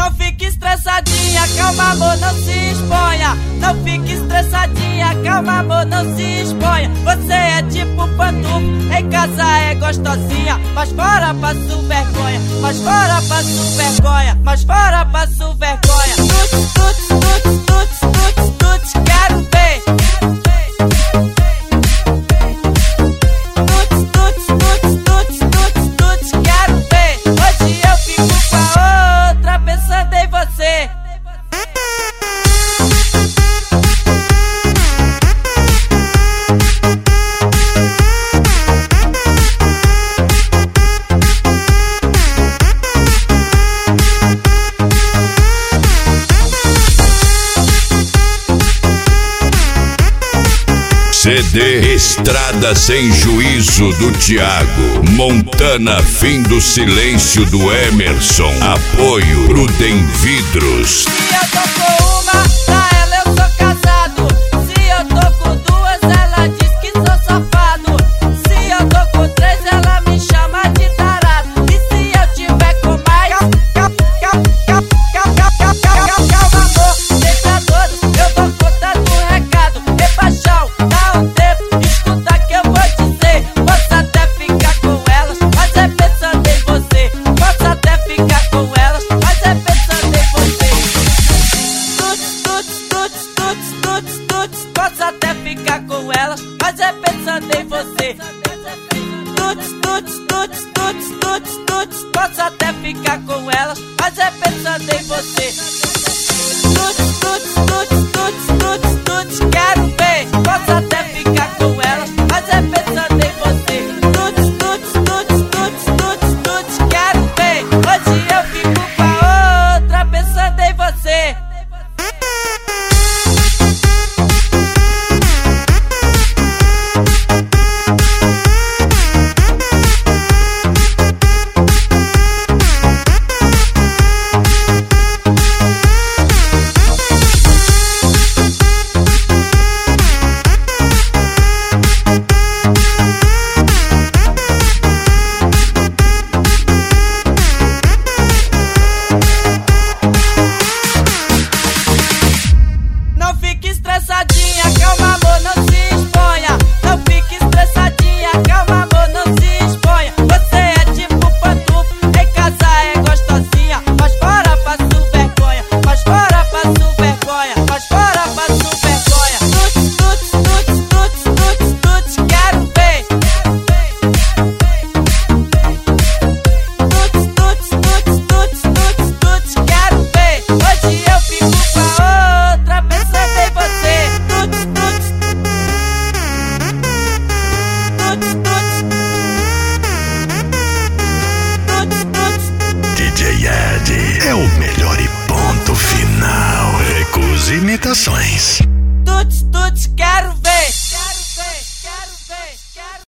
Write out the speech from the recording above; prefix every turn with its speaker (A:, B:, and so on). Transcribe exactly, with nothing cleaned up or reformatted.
A: Não fique estressadinha, calma amor, não se exponha. Não fique estressadinha, calma amor, não se exponha. Você é tipo pantufo, em casa é gostosinha, mas fora passo vergonha, mas fora passo vergonha, mas fora passo vergonha. Tuts, tuts, tuts, tuts, tuts, tuts, quero ver. Tuts, tuts, tuts, tuts, tuts, tuts, quero ver. Hoje eu fico com a outra pensando em você.
B: C D Estrada Sem Juízo do Thiago, Montana Fim do Silêncio do Emerson, apoio Prudem Vidros.
A: Se eu tô com uma, pra ela eu sou casado. Se eu tô com duas, ela diz que sou safado. Se eu tô com três, ela me chama de tarado. E se eu tiver com mais, calma amor, deixa todo, eu dou conta do recado. E paixão, dá um tempo, escuta que eu vou dizer. Posso até ficar com elas, mas é pensando em você. Posso até ficar com elas, mas é pensando em você. Tuts, tuts, tuts, tuts, tuts, tuts, posso até ficar com elas, mas é pensando em você. Tuts, tuts, tuts, tuts, tuts, tuts, posso até ficar com elas, mas é pensando em você. Tuts, tuts, tuts, tuts, tuts, tuts, quero ver. Posso até ficar com elas, mas é pensando em você. Tuts, tuts, tuts, tuts, tuts, tuts, quero ver. Hoje eu fico com a outra pensando em você. Não fique estressadinha, calma amor, não se exponha. Não fique estressadinha, calma amor, não se exponha. Você é tipo pantufo, em casa é gostosinha, mas fora passo vergonha, mas fora passo vergonha, mas fora passo vergonha. Tuts, tuts, tuts, tuts, tuts, tuts, quero ver. Tuts, tuts, tuts, tuts, tuts, tuts, quero ver. Hoje eu fico com a outra pensando em você. Tuts, tuts, tuts, tuts, tuts, tuts.
C: D J Ed é o melhor e ponto final. Recuse imitações.
A: Tuts, tuts, quero